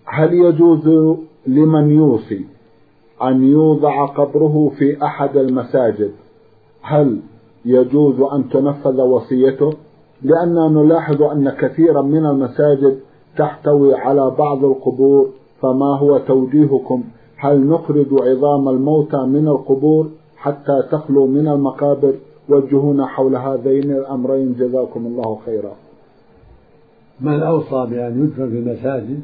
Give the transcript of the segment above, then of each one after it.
هل يجوز لمن يوصي أن يوضع قبره في أحد المساجد؟ هل يجوز أن تنفذ وصيته؟ لأننا نلاحظ أن كثيرا من المساجد تحتوي على بعض القبور، فما هو توجيهكم؟ هل نخرج عظام الموتى من القبور حتى تخلو من المقابر؟ وجهونا حول هذين الأمرين جزاكم الله خيرا. من أوصى بأن يدفن في المساجد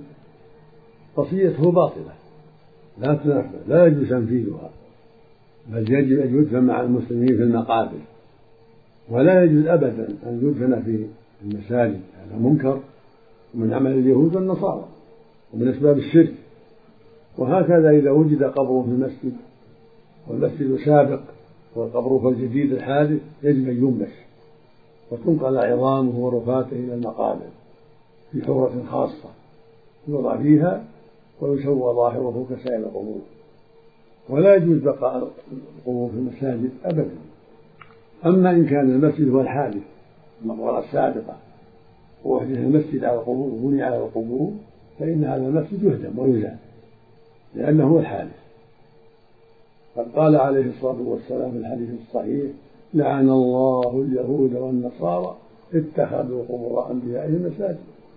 وصيته باطلة لا تنفذ، لا يجوز تنفيذها، بل يجب أن يدفن مع المسلمين في المقابر، ولا يجوز أبدا أن يدفن في المساجد، هذا منكر من عمل اليهود والنصارى ومن أسباب الشرك. وهكذا إذا وجد قبر في المسجد والمسجد سابق والقبر الجديد الحادث يجب أن ينبش وتنقل عظامه ورفاته إلى المقابر في حورة خاصة يوضع فيها ويسوى ظاهره كسائر القبور، ولا يجوز بقاء القبور في المساجد أبدا. أما إن كان المسجد هو الحادث المقبرة السابقة وأحدث المسجد على القبور وبني على القبور فإن هذا المسجد يهدم ويزال لأنه هو الحادث. قد قال عليه الصلاة والسلام في الحديث الصحيح: لعن الله اليهود والنصارى اتخذوا قبور أنبيائهم مساجد.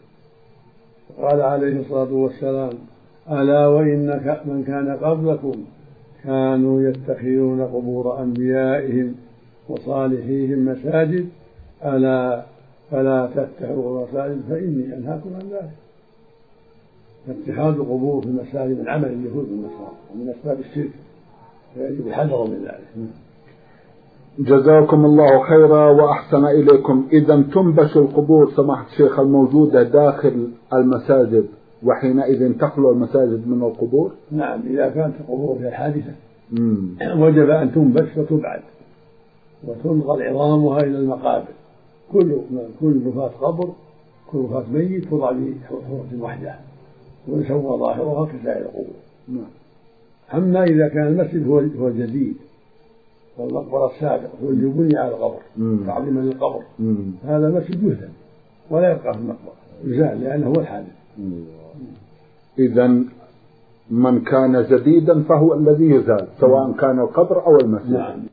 قال عليه الصلاة والسلام: ألا وإن من كان قبلكم كانوا يتخذون قبور أنبيائهم وصالحيهم مساجد، ألا فلا تتخذوا مساجد فإني أنهاكم عن ذلك. فاتخاذ القبور في المساجد من عمل اليهود والنصارى ومن أسباب الشرك، فيجب الحذر من ذلك. جزاكم الله خيرا وأحسن إليكم. إذا تنبش القبور سماحة الشيخ الموجودة داخل المساجد، وحينئذ تخلو المساجد من القبور؟ نعم، إذا كانت القبور فيها حادثة وجب أن تنبش وتبعد وتنقل عظامها إلى المقابر. كل رفاة قبر، كل رفاة ميت توضع في حورة واحدة ويسوى ظاهرها كسائر القبور. أما إذا كان المسجد هو الجديد والمقبرة السابقة هو اللي بني على القبر تعظيما للقبر، هذا مسجد يهدم ولا يبقى في المقبرة، يزال لأنه هو الحادث. إذن من كان جديدا فهو الذي يزال سواء كان القبر أو المسجد.